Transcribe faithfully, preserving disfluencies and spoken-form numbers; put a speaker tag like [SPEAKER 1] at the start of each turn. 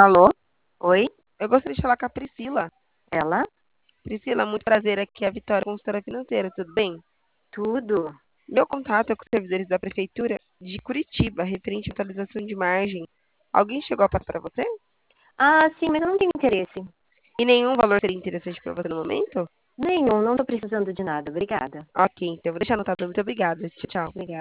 [SPEAKER 1] Alô?
[SPEAKER 2] Oi,
[SPEAKER 1] Eu gostaria de falar com a Priscila.
[SPEAKER 2] ela?
[SPEAKER 1] Priscila, muito prazer. Aqui é a Vitória, consultora financeira, tudo bem?
[SPEAKER 2] Tudo?
[SPEAKER 1] Meu contato é com os servidores da Prefeitura de Curitiba, referente à atualização de margem. Alguém chegou a passar para você?
[SPEAKER 2] Ah, sim, mas eu não tenho interesse.
[SPEAKER 1] E nenhum valor seria interessante para você no momento?
[SPEAKER 2] Nenhum, não tô precisando de nada. Obrigada.
[SPEAKER 1] Ok, então eu vou deixar anotado. Muito obrigada. Tchau, tchau.
[SPEAKER 2] Obrigada.